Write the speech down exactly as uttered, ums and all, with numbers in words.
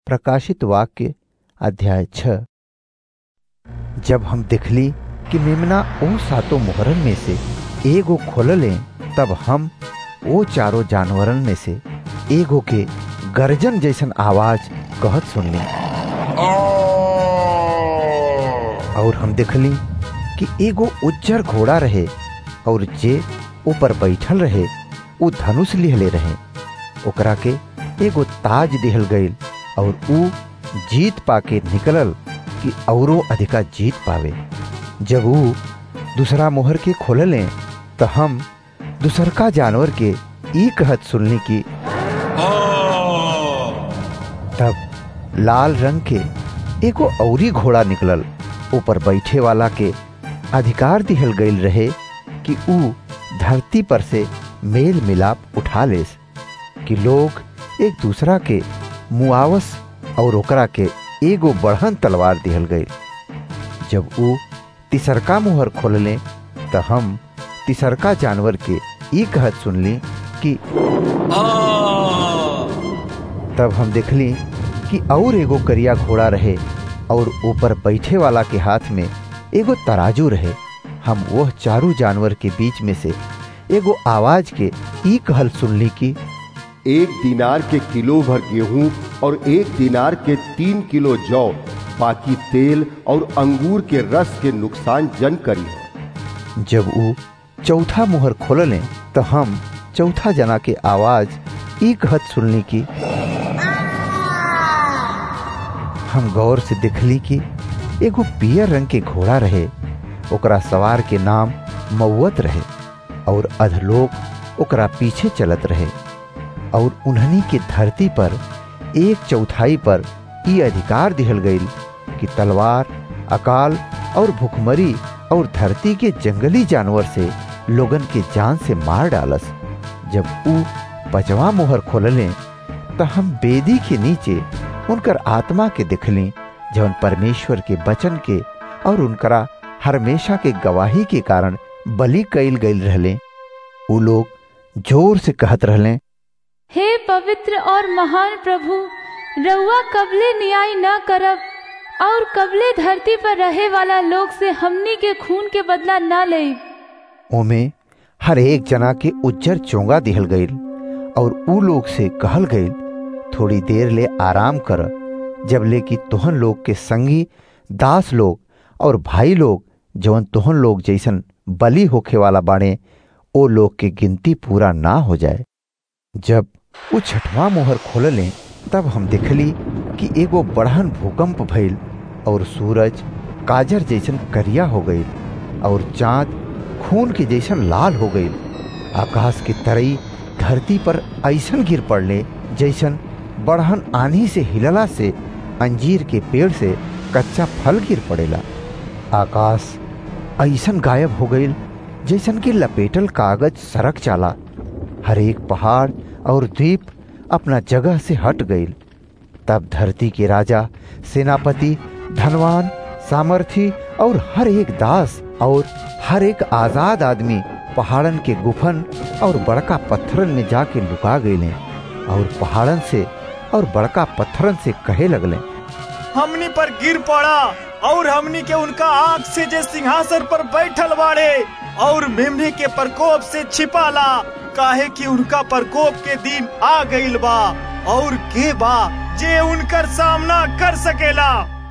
प्रकाशित वाक्य अध्याय छह। जब हम देखली कि मेमना ओ सातों मोहरन में से एगो खोलले, तब हम ओ चारों जानवरन में से एगो के गर्जन जैसन आवाज कहत सुनली। और हम देखली कि एगो उज्जर घोड़ा रहे, और जे ऊपर बैठल रहे उ धनुष लिहले रहे। ओकरा के एगो ताज दिहल गईल, और उ जीत पाके निकलल कि औरो अधिका जीत पावे। जब उ दूसरा मोहर के खोलले, तो हम दूसरका जानवर के ई कहत सुनली कि तब लाल रंग के एगो औरी घोड़ा निकलल। ऊपर बैठे वाला के अधिकार दिहल गईल रहे कि उ धरती पर से मेल मिलाप उठा लेस, कि लोग एक दूसरा के मुआवस, और ओकरा के एगो बढ़न तलवार दिहल गईल। जब उ तिसरका मुहर खोलले, तो हम तिसरका जानवर के ई कहत सुनली कि तब हम देखली कि और एगो करिया घोड़ा रहे, और ऊपर बैठे वाला के हाथ में एगो तराजू रहे। हम वह चारों जानवर के बीच में से एगो आवाज के ई कहल सुनली कि एक दिनार के किलो भर गेहूं और एक दिनार के तीन किलो जौ, बाकी तेल और अंगूर के रस के नुकसान जन करी। जब उ चौथा मुहर खोलले, तो हम चौथा जना के आवाज ई कहत सुनली कि हम गौर से देखली कि एगो पियर रंग के घोड़ा रहे। ओकरा सवार के नाम मौत रहे, और अधलोक ओकरा पीछे चलत रहे। और उन्हनी के धरती पर एक चौथाई पर ई अधिकार दिहल गईल कि तलवार, अकाल और भुखमरी और धरती के जंगली जानवर से लोगन के जान से मार डालस। जब उ पचवा मुहर खोलले, तो हम बेदी के नीचे उनकर आत्मा के देखली, जौन परमेश्वर के वचन के और उनकरा हमेशा के गवाही के कारण बलि कईल गईल रहले। उ लोग जोर से कहत रहले, हे पवित्र और महान प्रभु, रउआ कबले न्याय न करब, और कबले धरती पर रहे वाला लोग से हमनी के खून के बदला न ले। ओमे हर एक जना के उज्जर चोंगा दिहल गईल, और उ लोग से कहल गईल, थोड़ी देर ले आराम कर, जब ले कि तोहन लोग के संगी दास लोग और भाई लोग जवन तोहन लोग जैसन बलि होखे वाला बाणे, ओ लोग के गिनती पूरा ना हो जाए। जब उ छठवां मोहर खोलले, तब हम देखली कि एगो बढ़न भूकंप भइल, और सूरज काजर जैसन करिया हो गईल, और चांद खून के जैसन लाल हो गईल। आकाश के तरई धरती पर ऐसन गिर पड़ले जैसन बढ़न आंधी से हिलला से अंजीर के पेड़ से कच्चा फल गिर पड़ेला। आकाश ऐसन गायब हो गईल जैसन कि लपेटल कागज सरक जाला। हर एक पहाड़ और द्वीप अपना जगह से हट गईल। तब धरती के राजा, सेनापति, धनवान, सामर्थी और हर एक दास और हर एक आजाद आदमी पहाड़न के गुफन और बड़का पत्थरन में जाके लुका गईले, और पहाड़न से और बड़का पत्थरन से कहे लगले, हमनी पर गिर पड़ा, और हमनी के उनका आँख से जे सिंहासन पर बैठल बाड़े, और मेमने के प्रकोप से छिपाला, काहे कि उनका प्रकोप के दिन आ गईल बा, और के बा जे उनकर सामना कर सकेला।